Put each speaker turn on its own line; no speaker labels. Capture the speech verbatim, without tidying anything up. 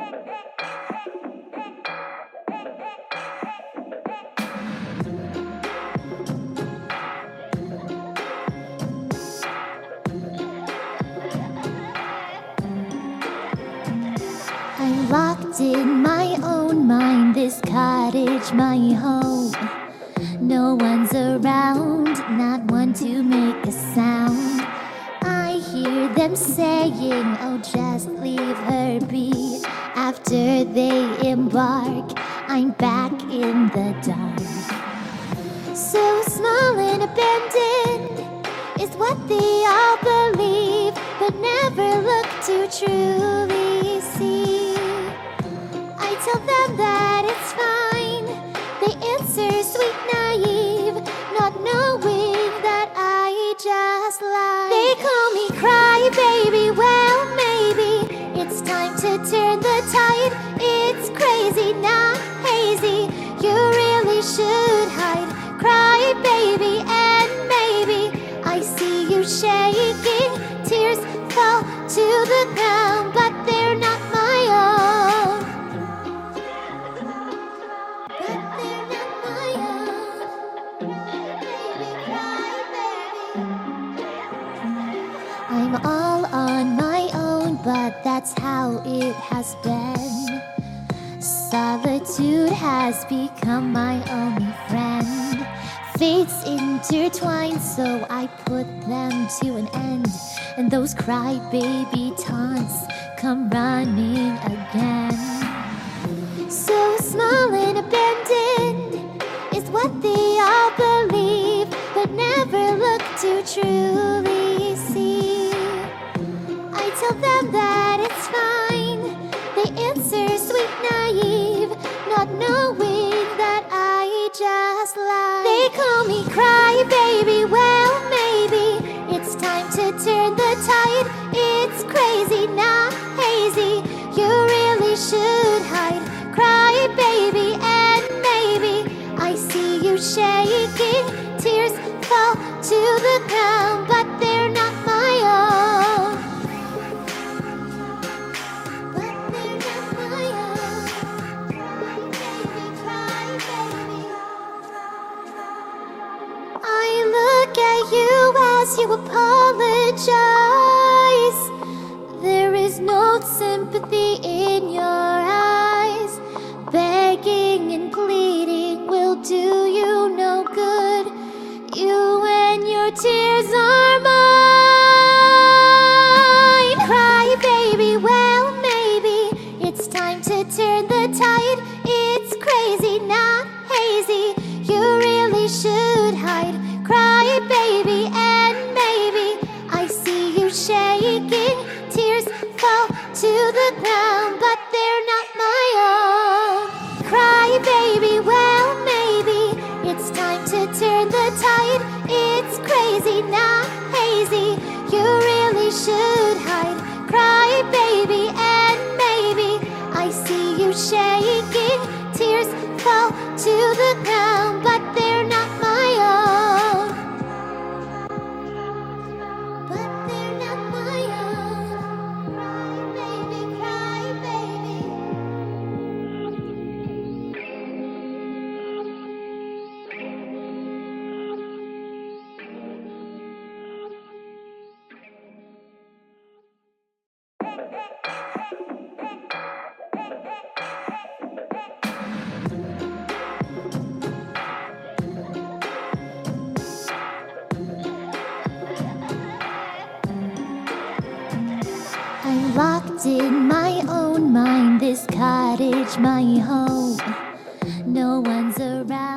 I'm locked in my own mind, this cottage my home. No one's around, not one to make a sound. I hear them saying, oh just leave her be. After they embark, I'm back in the dark. So small and abandoned is what they all believe, but never look to truly see. I tell them that it's fine. They answer sweet naive, not knowing that I just lied. They call me cry baby, well maybe it's time to turn the tide. It's crazy, not hazy, you really should hide. Cry baby, and maybe I see you shaking. Tears fall to the ground, but they're not my own. But they're not my own. Baby, cry baby. I'm all on my own, but that's how it has been. Solitude has become my only friend. Fates intertwined, so I put them to an end. And those crybaby taunts come running again. So small and abandoned is what they all believe, but never look to truly see. I tell them that it's fine. They answer sweet naive, not knowing that I just lied. They call me cry baby, well maybe it's time to turn the tide. It's crazy, not hazy, you really should hide. Cry baby, and maybe I see you shaking. Tears fall to the ground, but they're not my own. But they're not my own. Cry baby, cry baby. I look at you as you apologize. There is no sympathy in your eyes. Begging and pleading will do you no good. You and your tears are mine. Cry baby, well maybe it's time to turn the tide. It's crazy, not hazy, you really should hide. Cry baby, and maybe I see you shaking. Tears fall to the ground, but they're not my own. Cry baby, well maybe it's time to turn the tide. It's crazy, not hazy, you really should hide. Cry baby, and maybe I see you shaking. Tears fall to the ground, but they're not my own. But they're not my own. Cry baby, cry baby. I'm locked in my own mind, this cottage my home. No one's around.